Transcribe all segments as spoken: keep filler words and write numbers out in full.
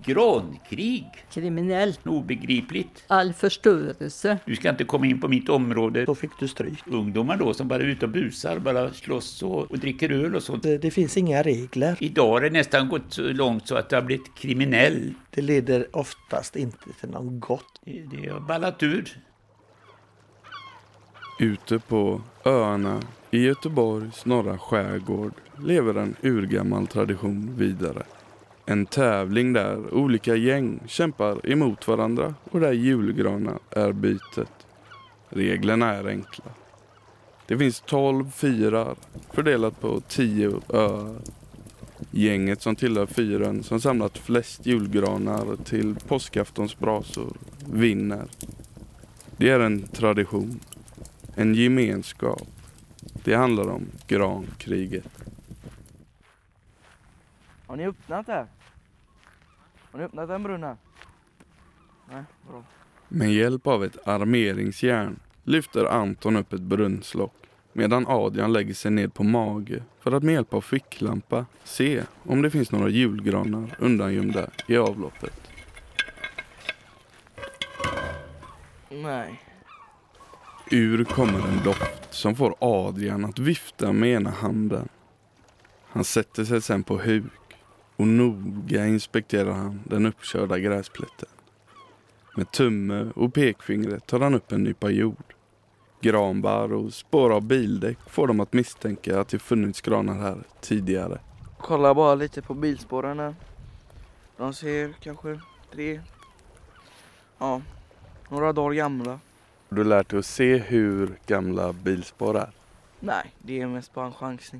Grankrig. Kriminellt. Obegripligt. All förstörelse. Du ska inte komma in på mitt område. Då fick du stryk. Ungdomar då som bara är ute och busar, bara slåss och, och dricker öl och sånt. Det, det finns inga regler. Idag har det nästan gått så långt så att det har blivit kriminell. Det leder oftast inte till något gott. Det, det har ballat ur. Ute på öarna i Göteborgs norra skärgård lever en urgammal tradition vidare. En tävling där olika gäng kämpar emot varandra och där julgranar är bytet. Reglerna är enkla. Det finns tolv fyrar fördelat på tio öar. Gänget som tillhör fyren som samlat flest julgranar till påskaftons brasor vinner. Det är en tradition. En gemenskap. Det handlar om grankriget. Har ni öppnat det? Har ni öppnat den brunna? Nej, bra. Med hjälp av ett armeringsjärn lyfter Anton upp ett brunnslock medan Adrian lägger sig ned på mage för att med hjälp av ficklampa se om det finns några julgranar undangömda i avloppet. Nej. Ur kommer en doft som får Adrian att vifta med ena handen. Han sätter sig sen på huk och noga inspekterar han den uppkörda gräsplätten. Med tumme och pekfingret tar han upp en nypa jord. Granbar och spår av bildäck får dem att misstänka att det funnits granar här tidigare. Kolla bara lite på bilspåren här. De ser kanske tre, ja, några dagar gamla. Du har lärt dig att se hur gamla bilspår är. Nej, det är mest bara en chansning.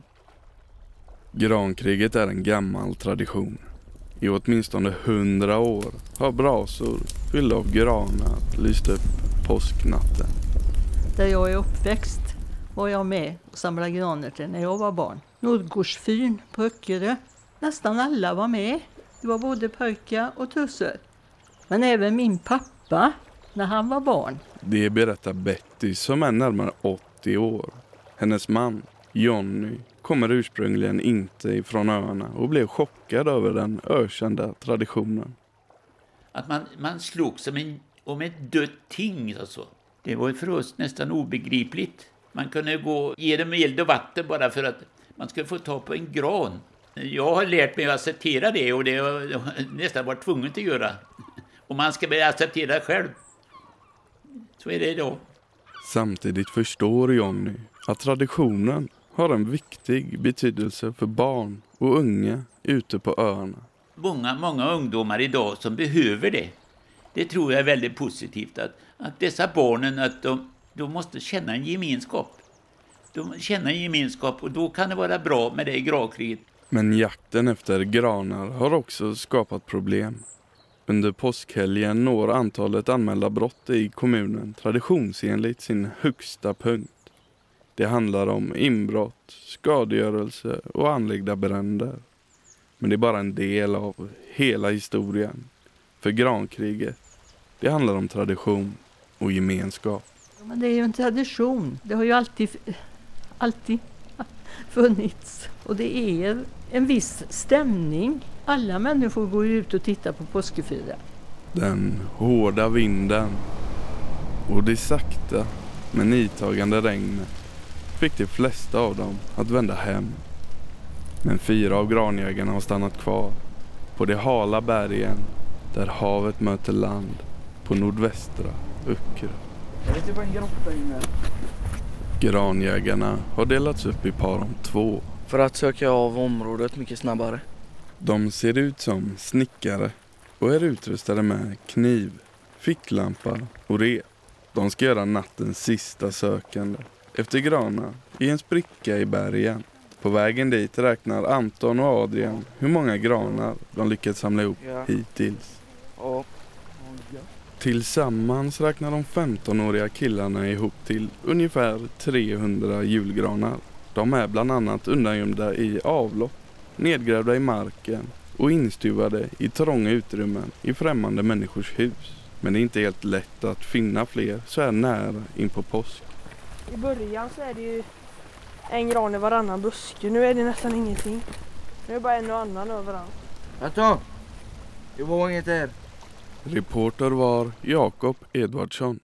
Grankriget är en gammal tradition. I åtminstone hundra år har brasor fyllda av granar lyst upp påsknatten. Där jag är uppväxt var jag med och samlade granar till när jag var barn. Nordgårdsfyn på Öckerö. Nästan alla var med. Det var både pojkar och tussar. Men även min pappa när han var barn. Det berättar Betty som är närmare åttio år. Hennes man, Jonny, kommer ursprungligen inte ifrån öarna och blev chockad över den ökända traditionen. Att man, man slog som en, om ett dött ting alltså. Det var för oss nästan obegripligt. Man kunde gå ge dem eld och vatten bara för att man skulle få ta på en gran. Jag har lärt mig att acceptera det och det har jag nästan varit tvungen att göra. Och man ska börja acceptera själv. Så är det idag. Samtidigt förstår Jonny att traditionen har en viktig betydelse för barn och unga ute på öarna. Många, många ungdomar idag som behöver det. Det tror jag är väldigt positivt. Att, att dessa barnen att de, de måste känna en gemenskap. De känner en gemenskap och då kan det vara bra med det i grankriget. Men jakten efter granar har också skapat problem. Under påskhelgen når antalet anmälda brott i kommunen traditionsenligt sin högsta punkt. Det handlar om inbrott, skadegörelse och anläggda bränder. Men det är bara en del av hela historien. För grankriget, det handlar om tradition och gemenskap. Ja, men det är ju en tradition. Det har ju alltid, alltid funnits. Och det är en viss stämning. Alla människor går ut och tittar på påskefira. Den hårda vinden och det sakta men nitagande regnet fick de flesta av dem att vända hem. Men fyra av granjägarna har stannat kvar på de hala bergen där havet möter land på nordvästra Öckerö. Jag vet inte vad en grotta inne. Granjägarna har delats upp i par om två. För att söka av området mycket snabbare. De ser ut som snickare och är utrustade med kniv, ficklampa och rep. De ska göra nattens sista sökande efter granar i en spricka i bergen. På vägen dit räknar Anton och Adrian hur många granar de lyckats samla ihop Ja. hittills. Ja. Tillsammans räknar de femtonåriga killarna ihop till ungefär trehundra julgranar. De är bland annat undangömda i avlopp, nedgrävda i marken och instuvade i trånga utrymmen i främmande människors hus. Men det är inte helt lätt att finna fler så här nära in på påsk. I början så är det ju en gran i varannan buske. Nu är det nästan ingenting. Nu är det bara en och annan överallt. Anton! Det var inget där. Reporter var Jakob Edvardsson.